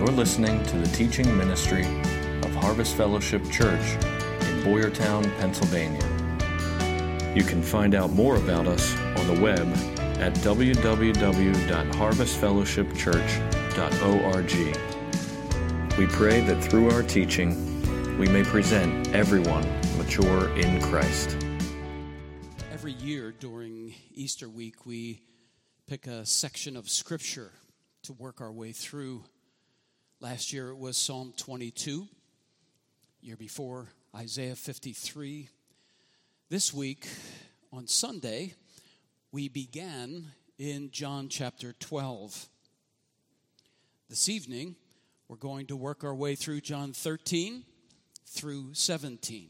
You're listening to the teaching ministry of Harvest Fellowship Church in Boyertown, Pennsylvania. You can find out more about us on the web at www.harvestfellowshipchurch.org. We pray that through our teaching, we may present everyone mature in Christ. Every year during Easter week, we pick a section of Scripture to work our way through. Last year it was Psalm 22. Year before, Isaiah 53. This week, on Sunday, we began in John chapter 12. This evening, we're going to work our way through John 13 through 17.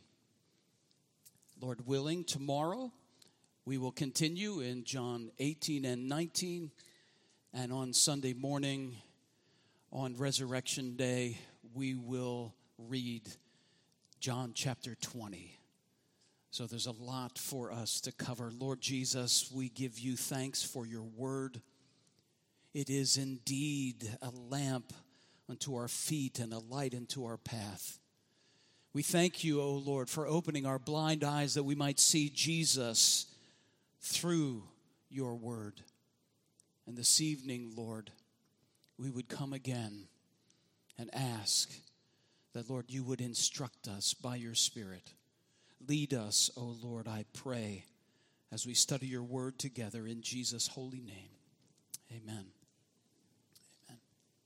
Lord willing, tomorrow we will continue in John 18 and 19, and on Sunday morning, on Resurrection Day, we will read John chapter 20. So there's a lot for us to cover. Lord Jesus, we give you thanks for your word. It is indeed a lamp unto our feet and a light unto our path. We thank you, O Lord, for opening our blind eyes that we might see Jesus through your word. And this evening, Lord, we would come again and ask that, Lord, you would instruct us by your Spirit. Lead us, O Lord, I pray, as we study your word together in Jesus' holy name. Amen. Amen.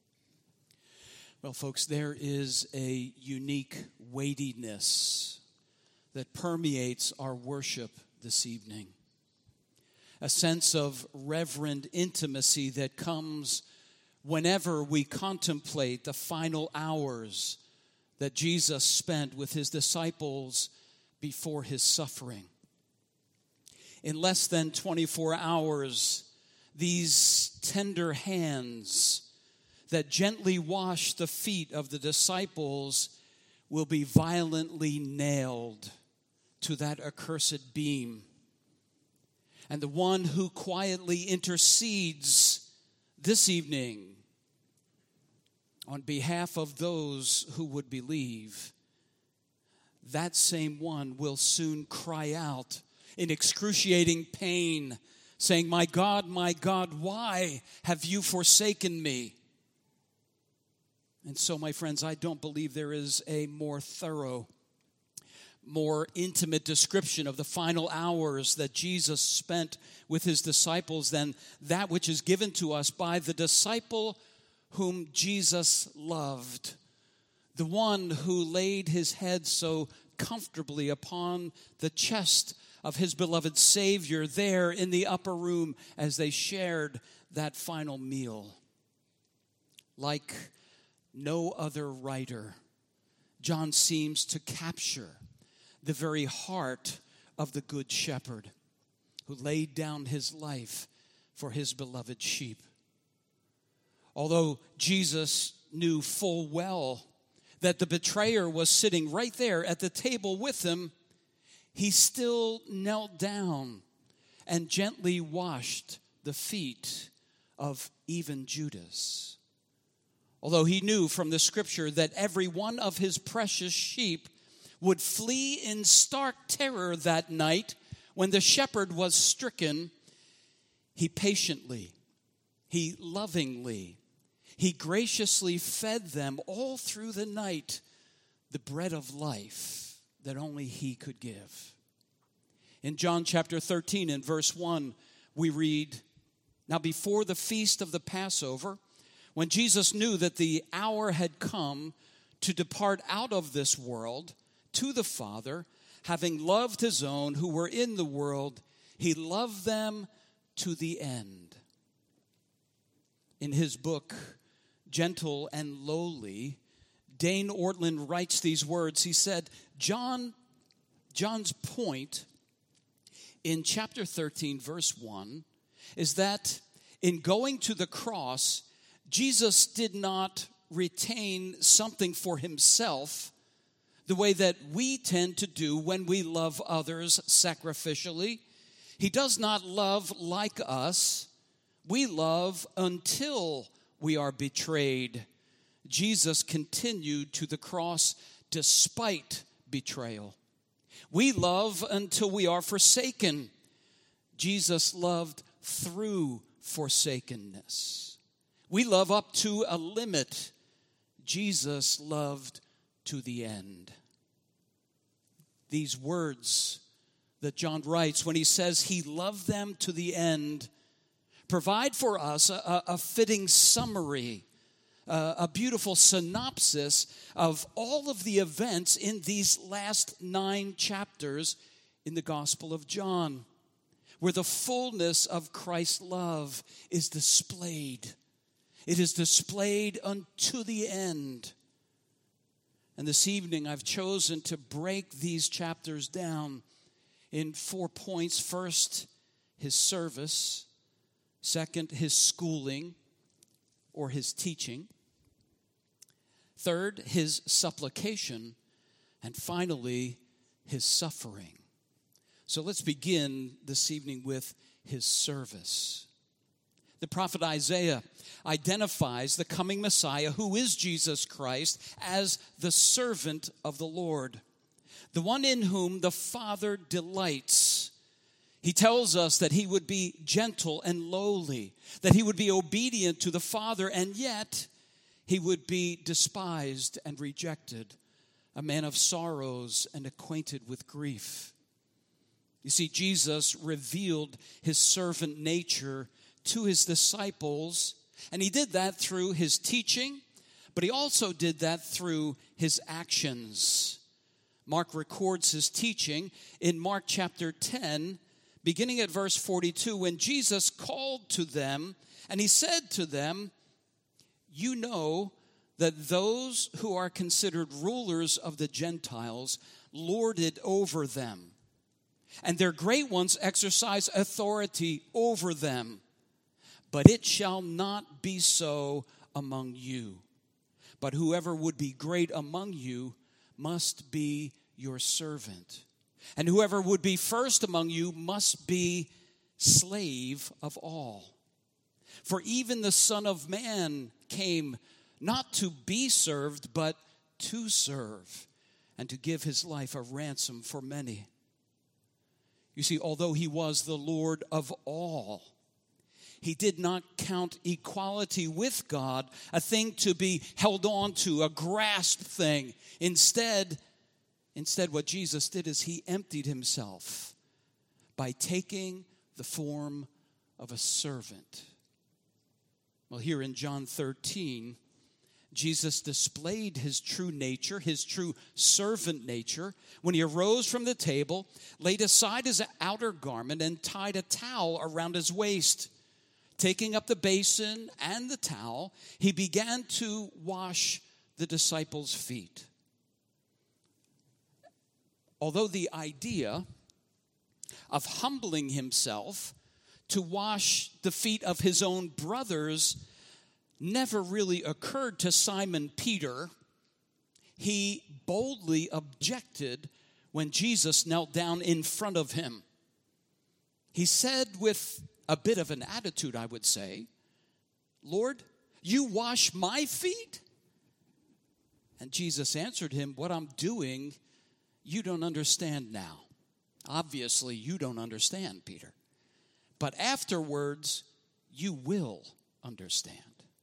Well, folks, there is a unique weightiness that permeates our worship this evening. A sense of reverent intimacy that comes whenever we contemplate the final hours that Jesus spent with his disciples before his suffering. In less than 24 hours, these tender hands that gently wash the feet of the disciples will be violently nailed to that accursed beam. And the one who quietly intercedes this evening on behalf of those who would believe, that same one will soon cry out in excruciating pain, saying, my God, why have you forsaken me?" And so, my friends, I don't believe there is a more thorough, more intimate description of the final hours that Jesus spent with his disciples than that which is given to us by the disciple whom Jesus loved, the one who laid his head so comfortably upon the chest of his beloved Savior there in the upper room as they shared that final meal. Like no other writer, John seems to capture the very heart of the Good Shepherd who laid down his life for his beloved sheep. Although Jesus knew full well that the betrayer was sitting right there at the table with him, he still knelt down and gently washed the feet of even Judas. Although he knew from the scripture that every one of his precious sheep would flee in stark terror that night when the shepherd was stricken, he patiently, he lovingly, he graciously fed them all through the night the bread of life that only he could give. In John chapter 13 and verse 1, we read, "Now before the feast of the Passover, when Jesus knew that the hour had come to depart out of this world to the Father, having loved his own who were in the world, he loved them to the end." In his book, Gentle and Lowly, Dane Ortlund writes these words. He said, John's point in chapter 13, verse 1, is that in going to the cross, Jesus did not retain something for himself the way that we tend to do when we love others sacrificially. He does not love like us. We love until we are betrayed, Jesus continued to the cross despite betrayal. We love until we are forsaken. Jesus loved through forsakenness. We love up to a limit. Jesus loved to the end. These words that John writes when he says he loved them to the end provide for us a fitting summary, a beautiful synopsis of all of the events in these last 9 chapters in the Gospel of John, where the fullness of Christ's love is displayed. It is displayed unto the end. And this evening I've chosen to break these chapters down in 4 points. First, his service. Second, his schooling or his teaching. Third, his supplication. And finally, his suffering. So let's begin this evening with his service. The prophet Isaiah identifies the coming Messiah, who is Jesus Christ, as the servant of the Lord, the one in whom the Father delights. He tells us that he would be gentle and lowly, that he would be obedient to the Father, and yet he would be despised and rejected, a man of sorrows and acquainted with grief. You see, Jesus revealed his servant nature to his disciples, and he did that through his teaching, but he also did that through his actions. Mark records his teaching in Mark chapter 10, beginning at verse 42, when Jesus called to them, and he said to them, "You know that those who are considered rulers of the Gentiles lord it over them, and their great ones exercise authority over them. But it shall not be so among you. But whoever would be great among you must be your servant. And whoever would be first among you must be slave of all. For even the Son of Man came not to be served, but to serve, and to give his life a ransom for many." You see, although he was the Lord of all, he did not count equality with God a thing to be held on to, a grasped thing. Instead, what Jesus did is he emptied himself by taking the form of a servant. Well, here in John 13, Jesus displayed his true nature, his true servant nature, when he arose from the table, laid aside his outer garment, and tied a towel around his waist. Taking up the basin and the towel, he began to wash the disciples' feet. Although the idea of humbling himself to wash the feet of his own brothers never really occurred to Simon Peter, he boldly objected when Jesus knelt down in front of him. He said with a bit of an attitude, I would say, "Lord, you wash my feet?" And Jesus answered him, "What I'm doing, you don't understand now. Obviously, you don't understand, Peter. But afterwards, you will understand."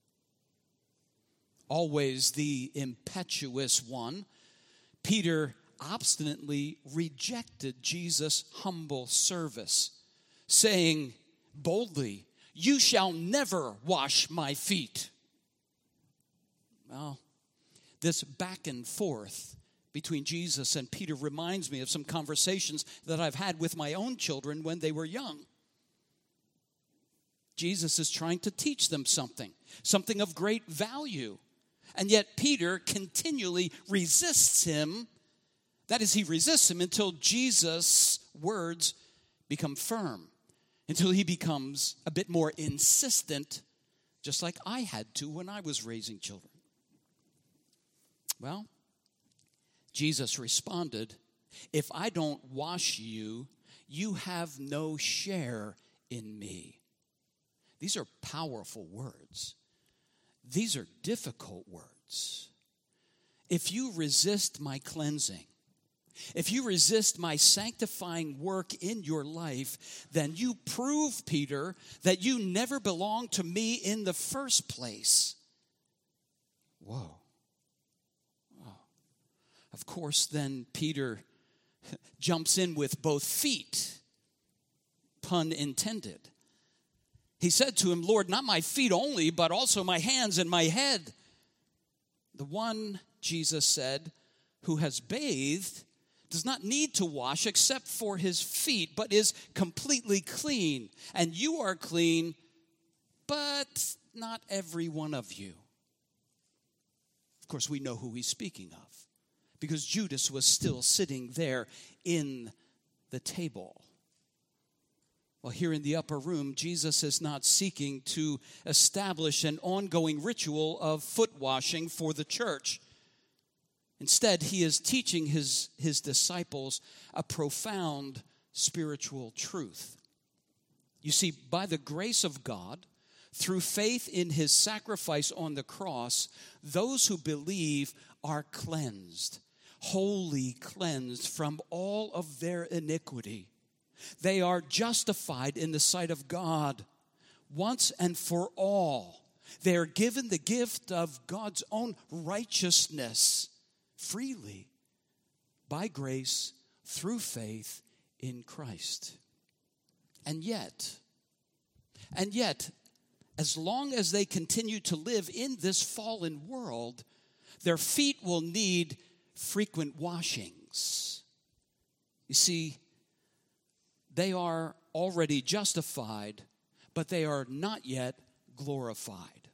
Always the impetuous one, Peter obstinately rejected Jesus' humble service, saying boldly, "You shall never wash my feet." Well, this back and forth between Jesus and Peter reminds me of some conversations that I've had with my own children when they were young. Jesus is trying to teach them something of great value. And yet Peter continually resists him. That is, he resists him until Jesus' words become firm, until he becomes a bit more insistent, just like I had to when I was raising children. Well, Jesus responded, "If I don't wash you, you have no share in me." These are powerful words. These are difficult words. words. If you resist my cleansing, if you resist my sanctifying work in your life, then you prove, Peter, that you never belonged to me in the first place. Whoa. Of course, then Peter jumps in with both feet, pun intended. He said to him, Lord, not my feet only, but also my hands and my head. The one, Jesus said, who has bathed does not need to wash except for his feet, but is completely clean. And you are clean, but not every one of you. Of course, we know who he's speaking of, because Judas was still sitting there in the table. Well, here in the upper room, Jesus is not seeking to establish an ongoing ritual of foot washing for the church. Instead, he is teaching his disciples a profound spiritual truth. You see, by the grace of God, through faith in his sacrifice on the cross, those who believe are cleansed, wholly cleansed from all of their iniquity. They are justified in the sight of God once and for all. They are given the gift of God's own righteousness freely by grace through faith in Christ. And yet, as long as they continue to live in this fallen world, their feet will need frequent washings. You see, they are already justified, but they are not yet glorified.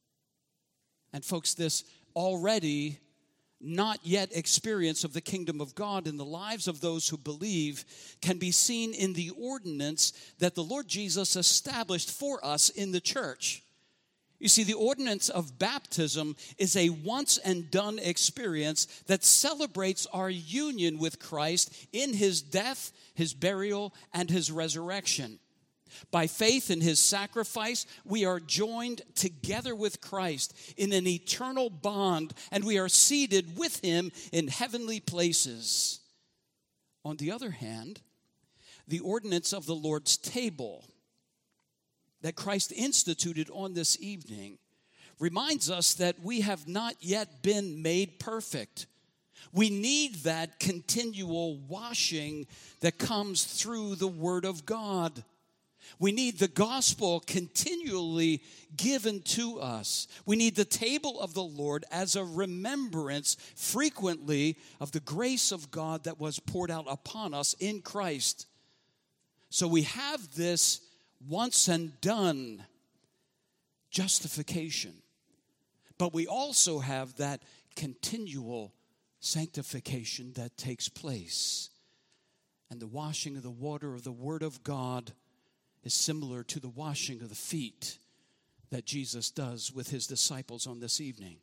And folks, this already not yet experience of the kingdom of God in the lives of those who believe can be seen in the ordinance that the Lord Jesus established for us in the church. You see, the ordinance of baptism is a once and done experience that celebrates our union with Christ in his death, his burial, and his resurrection. By faith in his sacrifice, we are joined together with Christ in an eternal bond, and we are seated with him in heavenly places. On the other hand, the ordinance of the Lord's table that Christ instituted on this evening reminds us that we have not yet been made perfect. We need that continual washing that comes through the Word of God. We need the gospel continually given to us. We need the table of the Lord as a remembrance frequently of the grace of God that was poured out upon us in Christ. So we have this once and done justification, but we also have that continual sanctification that takes place. And the washing of the water of the Word of God is similar to the washing of the feet that Jesus does with his disciples on this evening.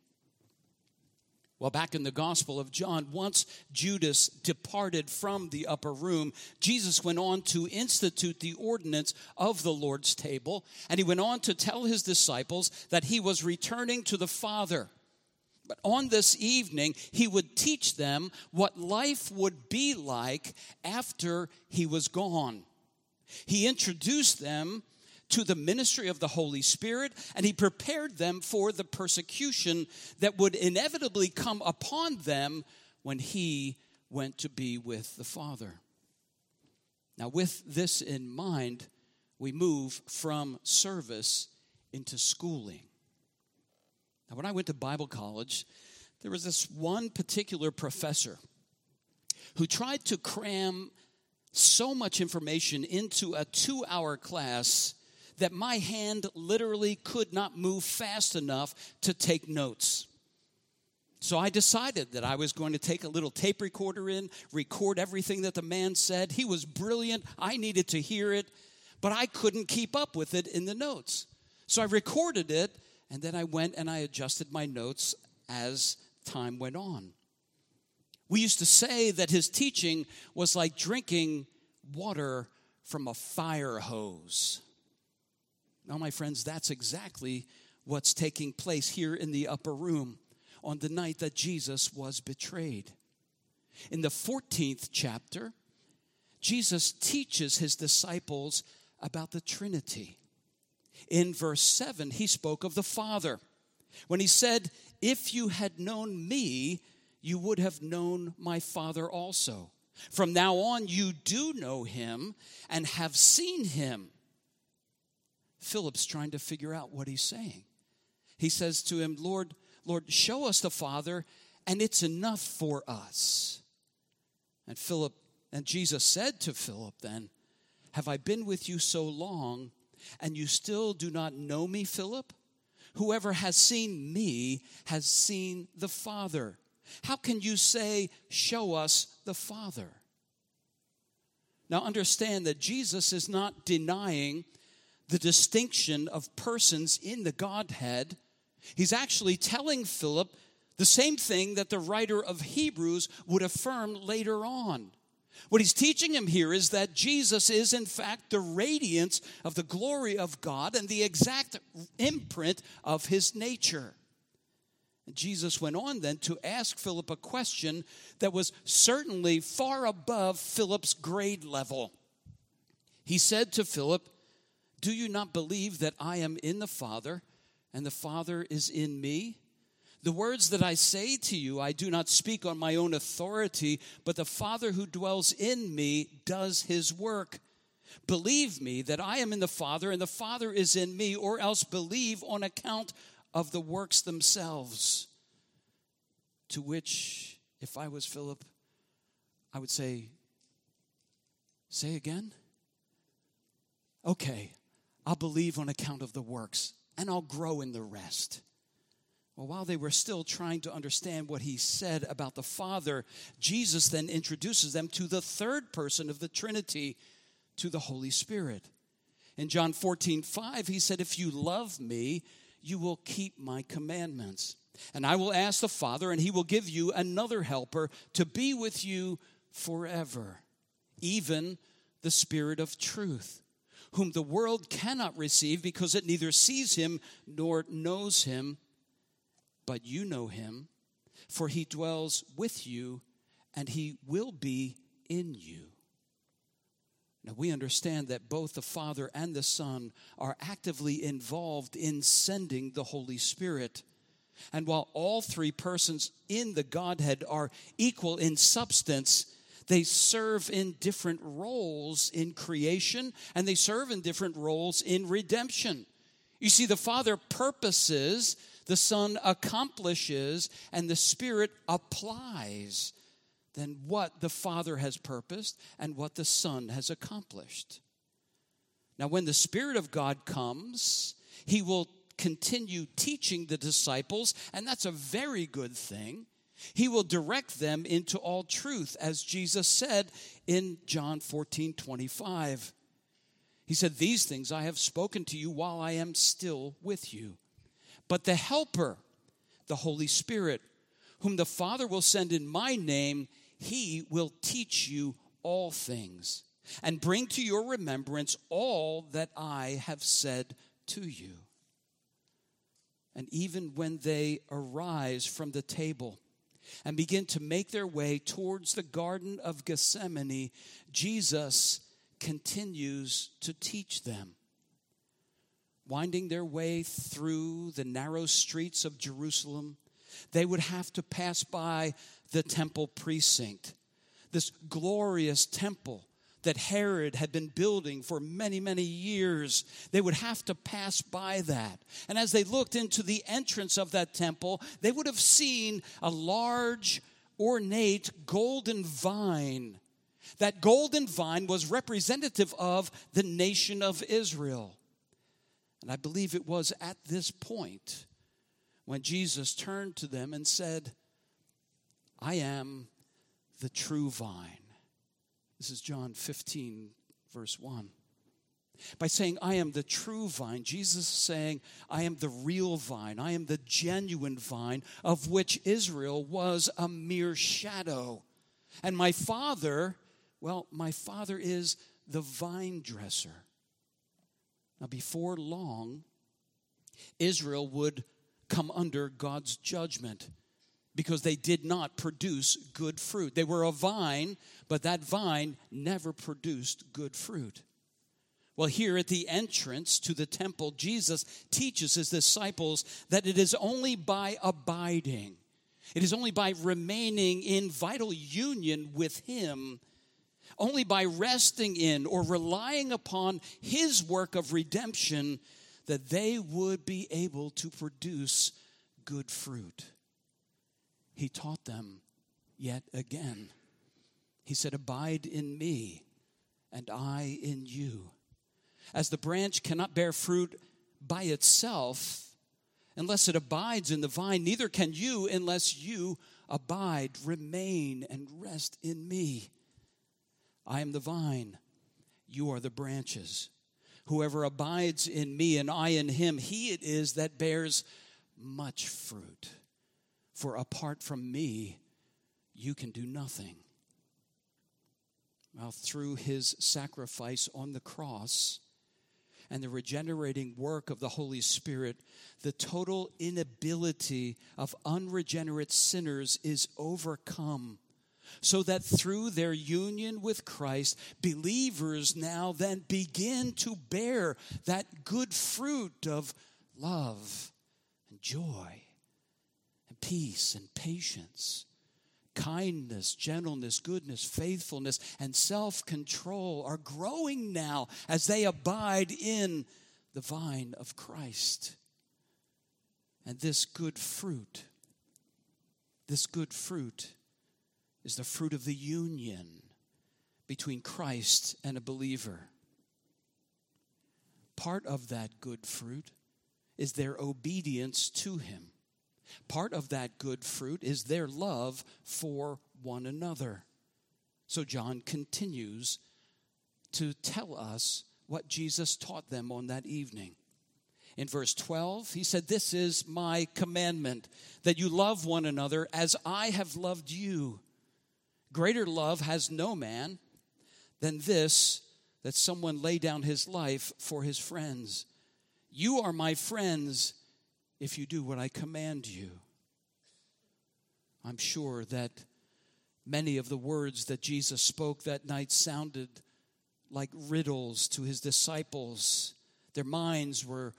Well, back in the Gospel of John, once Judas departed from the upper room, Jesus went on to institute the ordinance of the Lord's table, and he went on to tell his disciples that he was returning to the Father. But on this evening, he would teach them what life would be like after he was gone. He introduced them to the ministry of the Holy Spirit, and he prepared them for the persecution that would inevitably come upon them when he went to be with the Father. Now, with this in mind, we move from service into schooling. Now, when I went to Bible college, there was this one particular professor who tried to cram so much information into a 2-hour class that my hand literally could not move fast enough to take notes. So I decided that I was going to take a little tape recorder in, record everything that the man said. He was brilliant. I needed to hear it, but I couldn't keep up with it in the notes. So I recorded it, and then I went and I adjusted my notes as time went on. We used to say that his teaching was like drinking water from a fire hose. Now, my friends, that's exactly what's taking place here in the upper room. on the night that Jesus was betrayed. In the 14th chapter, Jesus teaches his disciples about the Trinity. In verse 7, he spoke of the Father when he said, "If you had known me, you would have known my Father also. From now on, you do know him and have seen him." Philip's trying to figure out what he's saying. He says to him, Lord, show us the Father, and it's enough for us. And Jesus said to Philip then, "Have I been with you so long, and you still do not know me, Philip? Whoever has seen me has seen the Father. How can you say, 'Show us the Father'?" Now understand that Jesus is not denying the distinction of persons in the Godhead. He's actually telling Philip the same thing that the writer of Hebrews would affirm later on. What he's teaching him here is that Jesus is in fact the radiance of the glory of God and the exact imprint of his nature. And Jesus went on then to ask Philip a question that was certainly far above Philip's grade level. He said to Philip, "Do you not believe that I am in the Father and the Father is in me? The words that I say to you, I do not speak on my own authority, but the Father who dwells in me does his work. Believe me that I am in the Father and the Father is in me, or else believe on account of the works themselves." To which, if I was Philip, I would say again? Okay, I'll believe on account of the works, and I'll grow in the rest. Well, while they were still trying to understand what he said about the Father, Jesus then introduces them to the third person of the Trinity, to the Holy Spirit. In John 14:5, he said, "If you love me, you will keep my commandments. And I will ask the Father, and he will give you another helper to be with you forever, even the Spirit of truth, whom the world cannot receive because it neither sees him nor knows him. But you know him, for he dwells with you, and he will be in you." Now we understand that both the Father and the Son are actively involved in sending the Holy Spirit. And while all three persons in the Godhead are equal in substance, they serve in different roles in creation, and they serve in different roles in redemption. You see, the Father purposes, the Son accomplishes, and the Spirit applies then what the Father has purposed and what the Son has accomplished. Now, when the Spirit of God comes, he will continue teaching the disciples, and that's a very good thing. He will direct them into all truth, as Jesus said in John 14:25. He said, "These things I have spoken to you while I am still with you. But the Helper, the Holy Spirit, whom the Father will send in my name, he will teach you all things and bring to your remembrance all that I have said to you." And even when they arise from the table and begin to make their way towards the Garden of Gethsemane, Jesus continues to teach them. Winding their way through the narrow streets of Jerusalem, they would have to pass by the temple precinct, this glorious temple that Herod had been building for many, many years. They would have to pass by that. And as they looked into the entrance of that temple, they would have seen a large, ornate golden vine. That golden vine was representative of the nation of Israel. And I believe it was at this point when Jesus turned to them and said, "I am the true vine." This is John 15, verse 1. By saying, "I am the true vine," Jesus is saying, "I am the real vine. I am the genuine vine of which Israel was a mere shadow. And my Father, well, my Father is the vine dresser." Now, before long, Israel would come under God's judgment. because they did not produce good fruit. They were a vine, but that vine never produced good fruit. Well, here at the entrance to the temple, Jesus teaches his disciples that it is only by abiding, it is only by remaining in vital union with him, only by resting in or relying upon his work of redemption, that they would be able to produce good fruit. He taught them yet again. He said, "Abide in me, and I in you. As the branch cannot bear fruit by itself unless it abides in the vine, neither can you unless you abide, remain, and rest in me. I am the vine, you are the branches. Whoever abides in me and I in him, he it is that bears much fruit. For apart from me, you can do nothing." Well, through his sacrifice on the cross and the regenerating work of the Holy Spirit, the total inability of unregenerate sinners is overcome, so that through their union with Christ, believers now then begin to bear that good fruit of love and joy and peace and patience, kindness, gentleness, goodness, faithfulness, and self-control are growing now as they abide in the vine of Christ. And this good fruit is the fruit of the union between Christ and a believer. Part of that good fruit is their obedience to him. Part of that good fruit is their love for one another. So John continues to tell us what Jesus taught them on that evening. In verse 12, he said, "This is my commandment, that you love one another as I have loved you. Greater love has no man than this, that someone lay down his life for his friends. You are my friends if you do what I command you." I'm sure that many of the words that Jesus spoke that night sounded like riddles to his disciples. Their minds were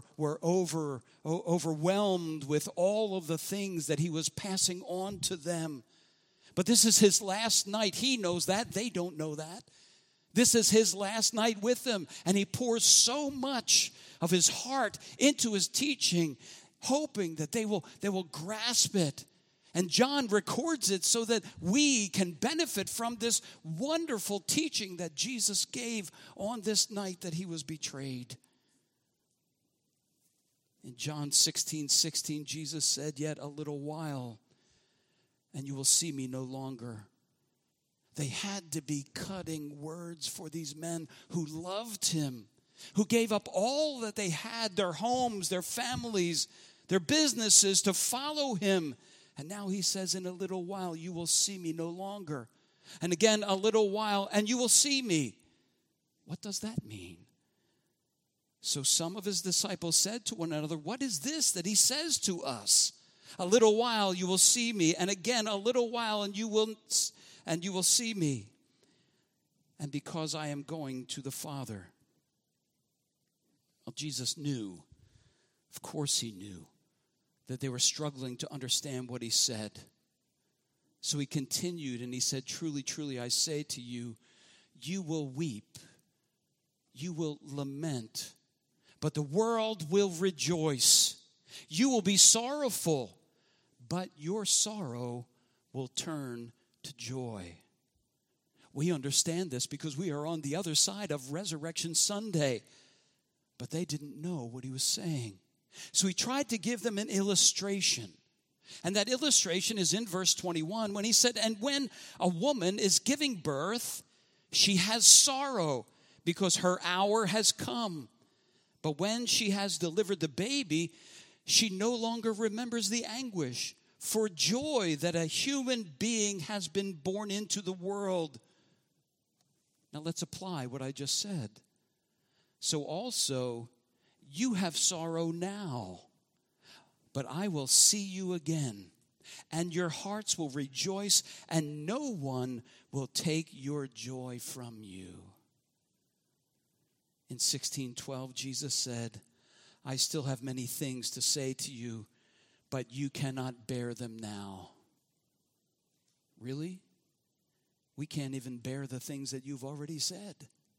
overwhelmed with all of the things that he was passing on to them. But this is his last night. He knows that. They don't know that. This is his last night with them. And he pours so much of his heart into his teaching, hoping that they will grasp it. And John records it so that we can benefit from this wonderful teaching that Jesus gave on this night that he was betrayed. In John 16:16, Jesus said, "Yet a little while, and you will see me no longer." They had to be cutting words for these men who loved him, who gave up all that they had, their homes, their families, their businesses, to follow him. And now he says, "In a little while, you will see me no longer." And again, "a little while, and you will see me." What does that mean? So some of his disciples said to one another, "What is this that he says to us? A little while you will see me, and again a little while and you will see me. And because I am going to the Father." Well, Jesus knew, of course he knew, that they were struggling to understand what he said. So he continued and he said, "Truly, truly, I say to you, you will weep, you will lament, but the world will rejoice. You will be sorrowful, but your sorrow will turn to joy." We understand this because we are on the other side of Resurrection Sunday. But they didn't know what he was saying. So he tried to give them an illustration. And that illustration is in verse 21 when he said, "And when a woman is giving birth, she has sorrow because her hour has come. But when she has delivered the baby, she no longer remembers the anguish for joy that a human being has been born into the world." Now let's apply what I just said. So also, you have sorrow now, but I will see you again, and your hearts will rejoice, and no one will take your joy from you. In 16:12, Jesus said, I still have many things to say to you, but you cannot bear them now. Really? We can't even bear the things that you've already said.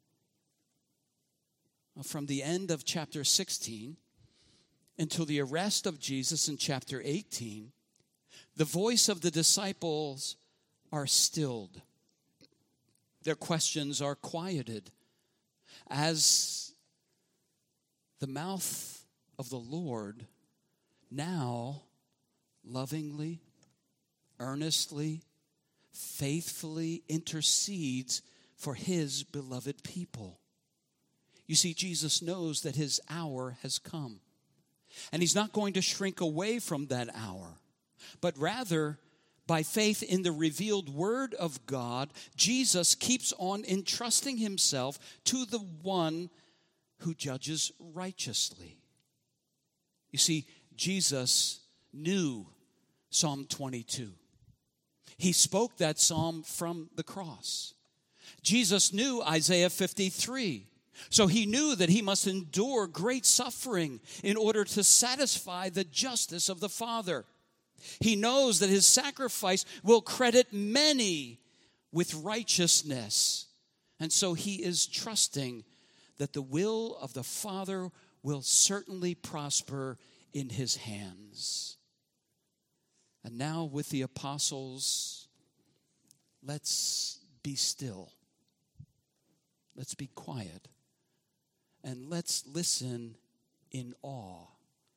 From the end of chapter 16 until the arrest of Jesus in chapter 18, the voice of the disciples are stilled. Their questions are quieted as the mouth of the Lord now lovingly, earnestly, faithfully intercedes for his beloved people. You see, Jesus knows that his hour has come. And he's not going to shrink away from that hour, but rather, by faith in the revealed word of God, Jesus keeps on entrusting himself to the one who judges righteously. You see, Jesus knew Psalm 22. He spoke that psalm from the cross. Jesus knew Isaiah 53. So he knew that he must endure great suffering in order to satisfy the justice of the Father. He knows that his sacrifice will credit many with righteousness. And so he is trusting that the will of the Father will certainly prosper in his hands. And now with the apostles, let's be still. Let's be quiet. And let's listen in awe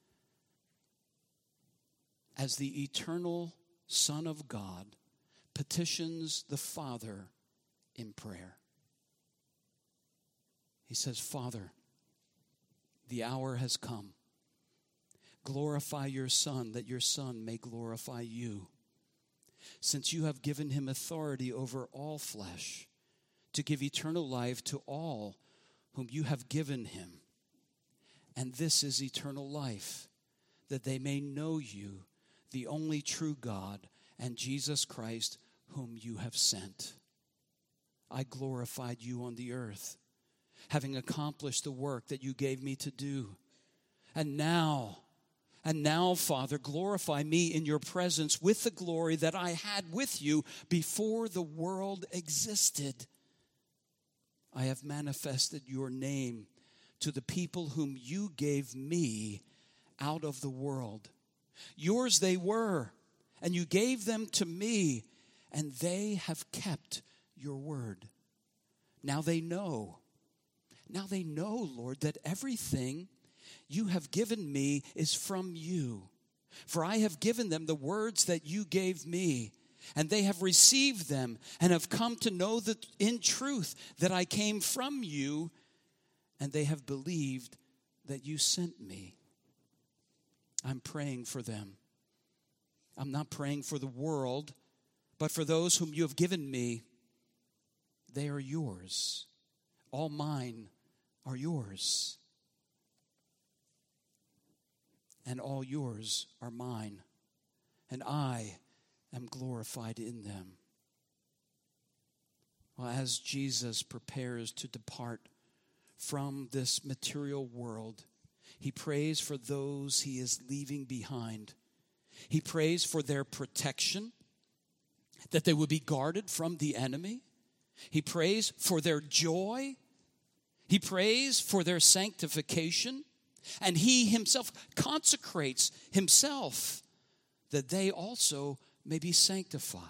as the eternal Son of God petitions the Father in prayer. He says, Father, the hour has come. Glorify your Son, that your Son may glorify you. Since you have given him authority over all flesh, to give eternal life to all whom you have given him. And this is eternal life, that they may know you, the only true God, and Jesus Christ, whom you have sent. I glorified you on the earth, having accomplished the work that you gave me to do. And now, Father, glorify me in your presence with the glory that I had with you before the world existed. I have manifested your name to the people whom you gave me out of the world. Yours they were, and you gave them to me, and they have kept your word. Now they know, Lord, that everything you have given me is from you. For I have given them the words that you gave me, and they have received them and have come to know that in truth that I came from you, and they have believed that you sent me. I'm praying for them. I'm not praying for the world, but for those whom you have given me. They are yours. All mine are yours. And all yours are mine. And I am glorified in them. Well, as Jesus prepares to depart from this material world, he prays for those he is leaving behind. He prays for their protection, that they would be guarded from the enemy. He prays for their joy. He prays for their sanctification. And he himself consecrates himself that they also may be sanctified.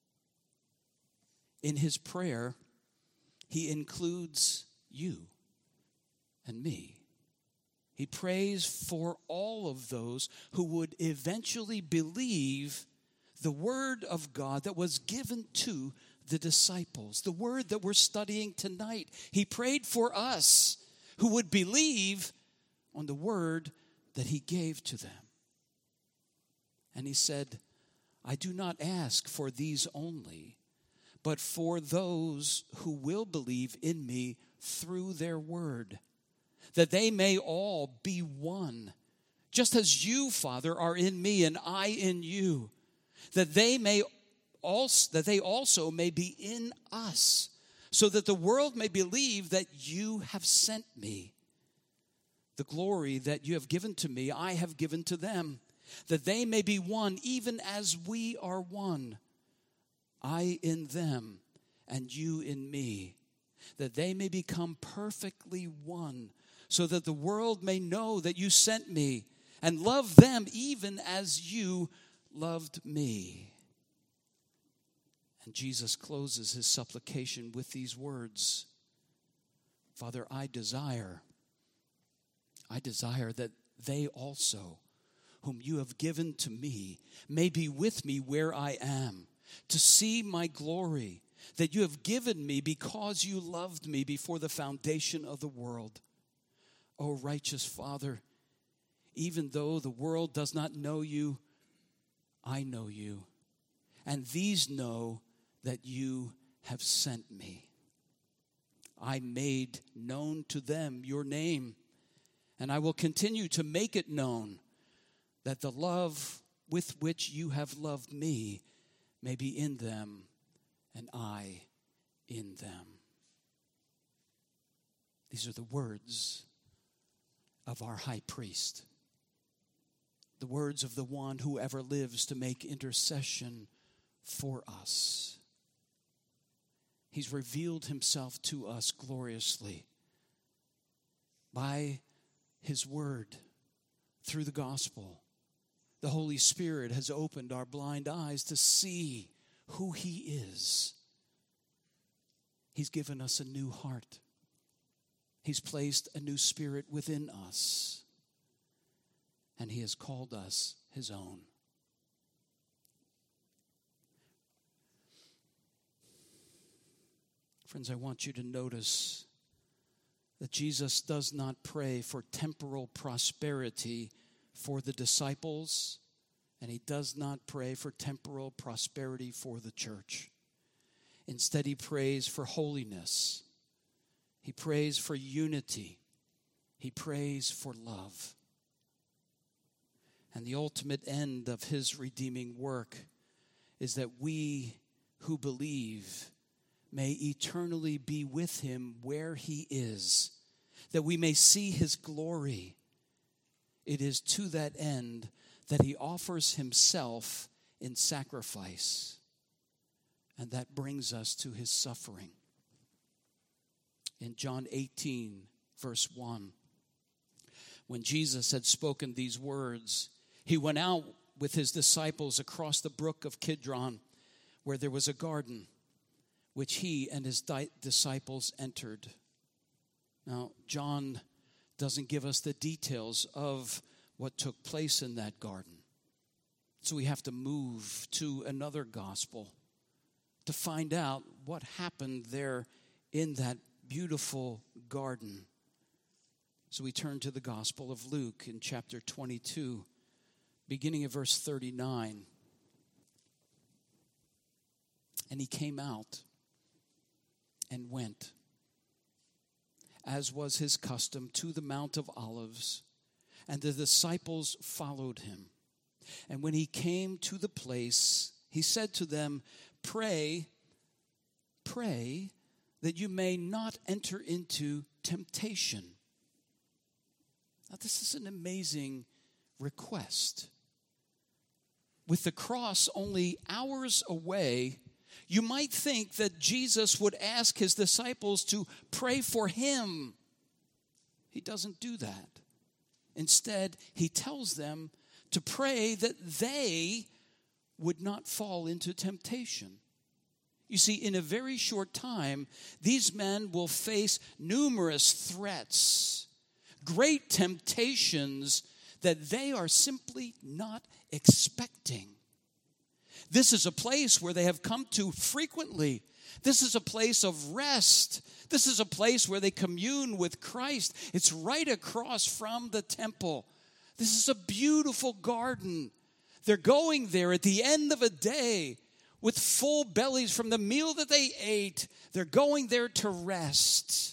In his prayer, he includes you and me. He prays for all of those who would eventually believe the word of God that was given to the disciples, the word that we're studying tonight. He prayed for us who would believe on the word that he gave to them. And he said, I do not ask for these only, but for those who will believe in me through their word, that they may all be one, just as you, Father, are in me and I in you, that they also may be in us, so that the world may believe that you have sent me. The glory that you have given to me, I have given to them, that they may be one, even as we are one. I in them, and you in me, that they may become perfectly one, so that the world may know that you sent me, and love them even as you loved me. And Jesus closes his supplication with these words, Father, I desire that they also, whom you have given to me, may be with me where I am, to see my glory that you have given me because you loved me before the foundation of the world. O righteous Father, even though the world does not know you, I know you, and these know that you have sent me. I made known to them your name, and I will continue to make it known, that the love with which you have loved me may be in them, and I in them. These are the words of our high priest, the words of the one who ever lives to make intercession for us. He's revealed himself to us gloriously by his word through the gospel. The Holy Spirit has opened our blind eyes to see who he is. He's given us a new heart. He's placed a new spirit within us. And he has called us his own. Friends, I want you to notice that Jesus does not pray for temporal prosperity for the disciples, and he does not pray for temporal prosperity for the church. Instead, he prays for holiness. He prays for unity. He prays for love. And the ultimate end of his redeeming work is that we who believe may eternally be with him where he is, that we may see his glory. It is to that end that he offers himself in sacrifice, and that brings us to his suffering. In John 18, verse 1, when Jesus had spoken these words, he went out with his disciples across the brook of Kidron, where there was a garden, which he and his disciples entered. Now, John doesn't give us the details of what took place in that garden. So we have to move to another gospel to find out what happened there in that beautiful garden. So we turn to the Gospel of Luke in chapter 22, beginning of verse 39. And he came out and went, as was his custom, to the Mount of Olives, and the disciples followed him. And when he came to the place, he said to them, Pray that you may not enter into temptation. Now, this is an amazing request. With the cross only hours away, you might think that Jesus would ask his disciples to pray for him. He doesn't do that. Instead, he tells them to pray that they would not fall into temptation. You see, in a very short time, these men will face numerous threats, great temptations that they are simply not expecting. This is a place where they have come to frequently. This is a place of rest. This is a place where they commune with Christ. It's right across from the temple. This is a beautiful garden. They're going there at the end of a day with full bellies from the meal that they ate. They're going there to rest.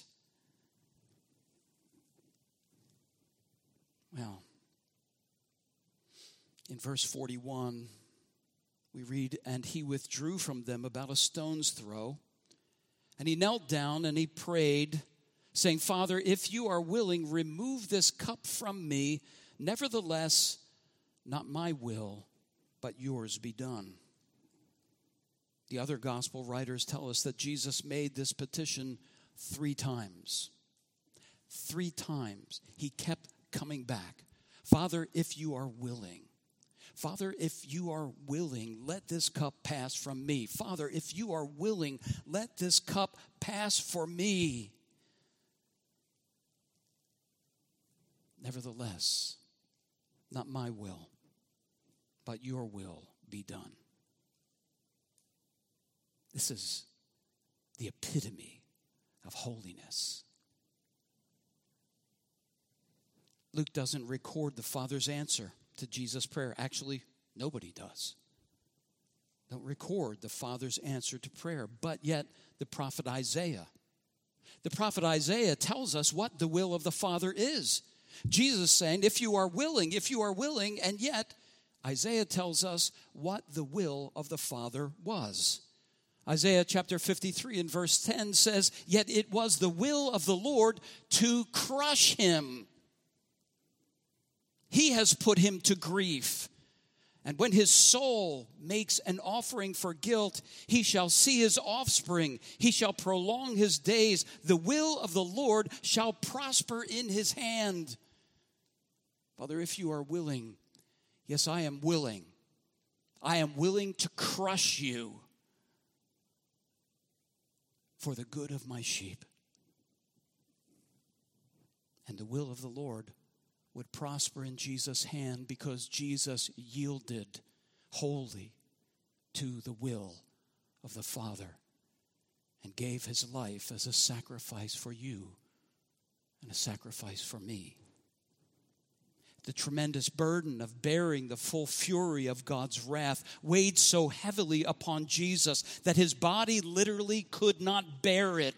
Well, in verse 41, We read, and he withdrew from them about a stone's throw. And he knelt down and he prayed, saying, Father, if you are willing, remove this cup from me. Nevertheless, not my will, but yours be done. The other gospel writers tell us that Jesus made this petition 3 times. 3 times. He kept coming back. Father, if you are willing. Father, if you are willing, let this cup pass from me. Father, if you are willing, let this cup pass for me. Nevertheless, not my will, but your will be done. This is the epitome of holiness. Luke doesn't record the Father's answer to Jesus' prayer. Actually, nobody does. Don't record the Father's answer to prayer. But yet, the prophet Isaiah tells us what the will of the Father is. Jesus saying, if you are willing, and yet Isaiah tells us what the will of the Father was. Isaiah chapter 53 and verse 10 says, yet it was the will of the Lord to crush him. He has put him to grief. And when his soul makes an offering for guilt, he shall see his offspring. He shall prolong his days. The will of the Lord shall prosper in his hand. Father, if you are willing, yes, I am willing. I am willing to crush you for the good of my sheep. And the will of the Lord would prosper in Jesus' hand because Jesus yielded wholly to the will of the Father and gave his life as a sacrifice for you and a sacrifice for me. The tremendous burden of bearing the full fury of God's wrath weighed so heavily upon Jesus that his body literally could not bear it.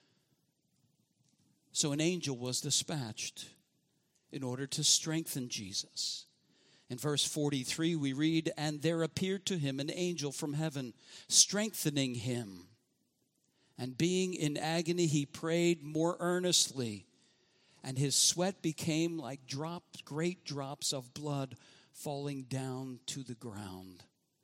So an angel was dispatched in order to strengthen Jesus. In verse 43 we read, and there appeared to him an angel from heaven, strengthening him. And being in agony, he prayed more earnestly, and his sweat became like great drops of blood falling down to the ground.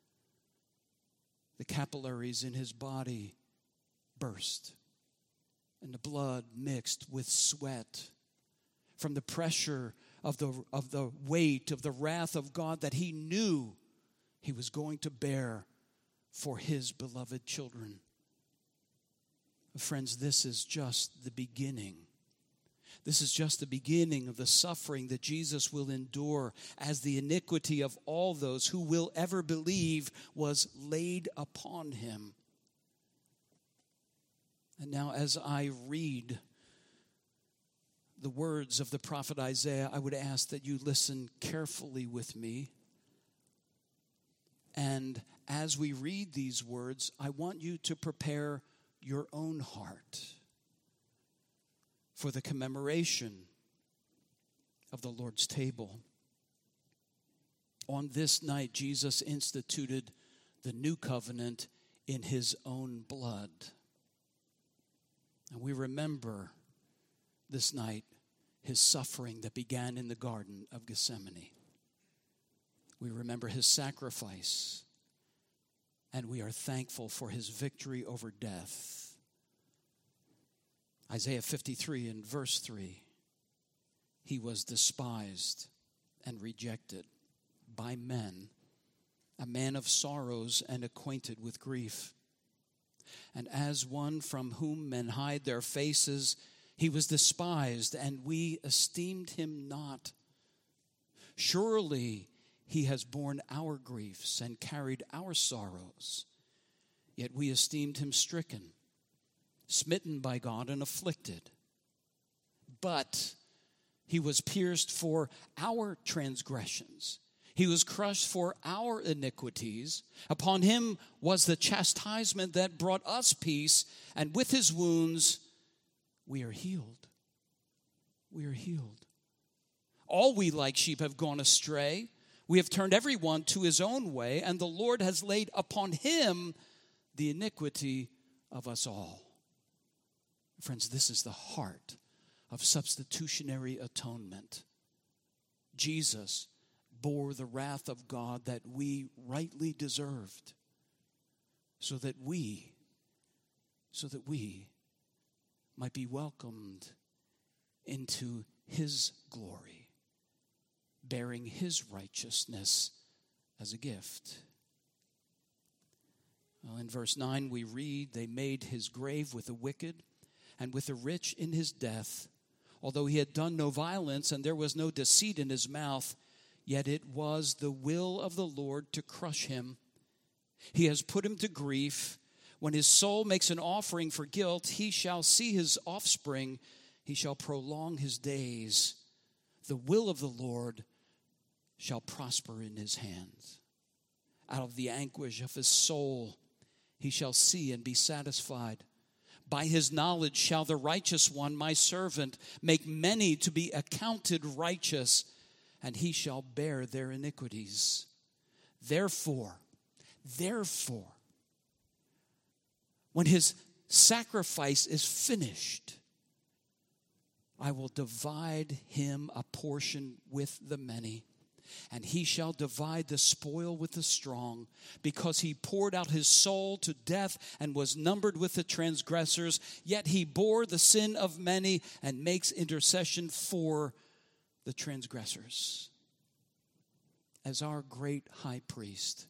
The capillaries in his body burst, and the blood mixed with sweat from the pressure of the weight of the wrath of God that he knew he was going to bear for his beloved children. Friends, this is just the beginning. This is just the beginning of the suffering that Jesus will endure as the iniquity of all those who will ever believe was laid upon him. And now as I read the words of the prophet Isaiah, I would ask that you listen carefully with me. And as we read these words, I want you to prepare your own heart for the commemoration of the Lord's table. On this night, Jesus instituted the new covenant in his own blood. And we remember this night his suffering that began in the Garden of Gethsemane. We remember his sacrifice, and we are thankful for his victory over death. Isaiah 53 and verse 3, he was despised and rejected by men, a man of sorrows and acquainted with grief. And as one from whom men hide their faces, he was despised, and we esteemed him not. Surely he has borne our griefs and carried our sorrows. Yet we esteemed him stricken, smitten by God, and afflicted. But he was pierced for our transgressions. He was crushed for our iniquities. Upon him was the chastisement that brought us peace, and with his wounds we are healed. We are healed. All we like sheep have gone astray. We have turned everyone to his own way, and the Lord has laid upon him the iniquity of us all. Friends, this is the heart of substitutionary atonement. Jesus bore the wrath of God that we rightly deserved, so that we might be welcomed into his glory, bearing his righteousness as a gift. Well, in verse 9 we read, they made his grave with the wicked and with the rich in his death. Although he had done no violence and there was no deceit in his mouth, yet it was the will of the Lord to crush him. He has put him to grief. When his soul makes an offering for guilt, he shall see his offspring. He shall prolong his days. The will of the Lord shall prosper in his hands. Out of the anguish of his soul he shall see and be satisfied. By his knowledge shall the righteous one, my servant, make many to be accounted righteous, and he shall bear their iniquities. Therefore, when his sacrifice is finished, I will divide him a portion with the many, and he shall divide the spoil with the strong, because he poured out his soul to death and was numbered with the transgressors. Yet he bore the sin of many and makes intercession for the transgressors. As our great high priest,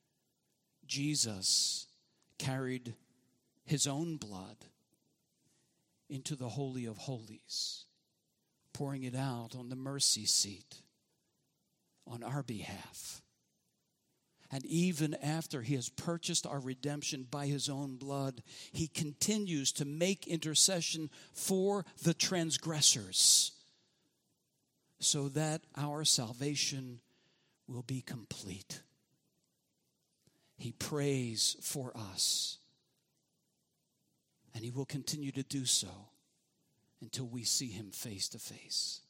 Jesus carried his own blood into the Holy of Holies, pouring it out on the mercy seat on our behalf. And even after he has purchased our redemption by his own blood, he continues to make intercession for the transgressors, so that our salvation will be complete. He prays for us, and he will continue to do so until we see him face to face.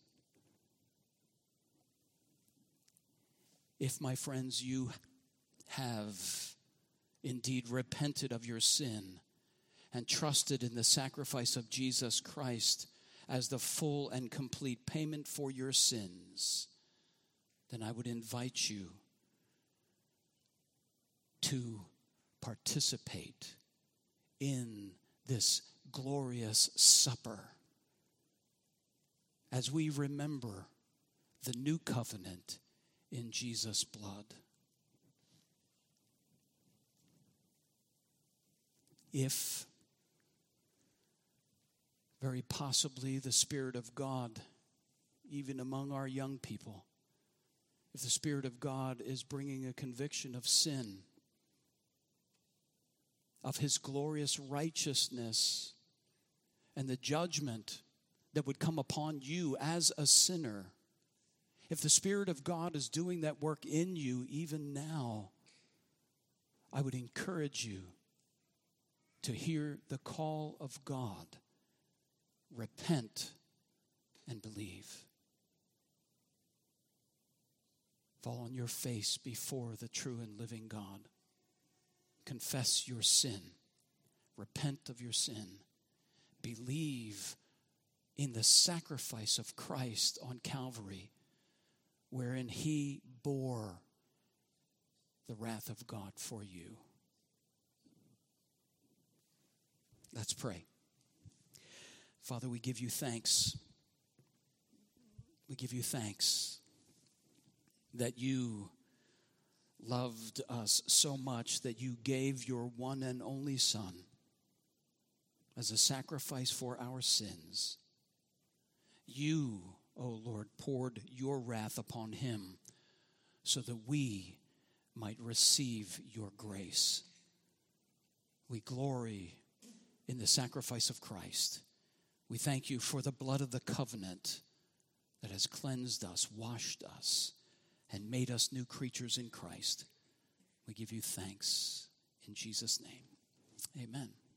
If, my friends, you have indeed repented of your sin and trusted in the sacrifice of Jesus Christ as the full and complete payment for your sins, then I would invite you to participate in this glorious supper as we remember the new covenant in Jesus' blood. If very possibly the Spirit of God, even among our young people, if the Spirit of God is bringing a conviction of sin, of his glorious righteousness, and the judgment that would come upon you as a sinner, if the Spirit of God is doing that work in you even now, I would encourage you to hear the call of God. Repent and believe. Fall on your face before the true and living God. Confess your sin. Repent of your sin. Believe in the sacrifice of Christ on Calvary, wherein he bore the wrath of God for you. Let's pray. Father, we give you thanks. We give you thanks that you loved us so much that you gave your one and only Son as a sacrifice for our sins. You, O Lord, poured your wrath upon him so that we might receive your grace. We glory in the sacrifice of Christ. We thank you for the blood of the covenant that has cleansed us, washed us, and made us new creatures in Christ. We give you thanks in Jesus' name. Amen.